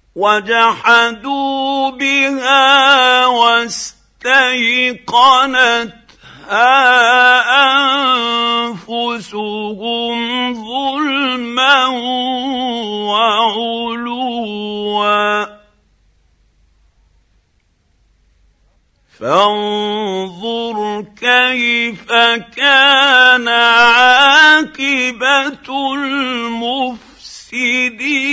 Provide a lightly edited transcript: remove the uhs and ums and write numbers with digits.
وجحدوا بها واستيقنتها أنفسهم ظلما وعلوا فانظر كيف كان عاقبة المفسدين.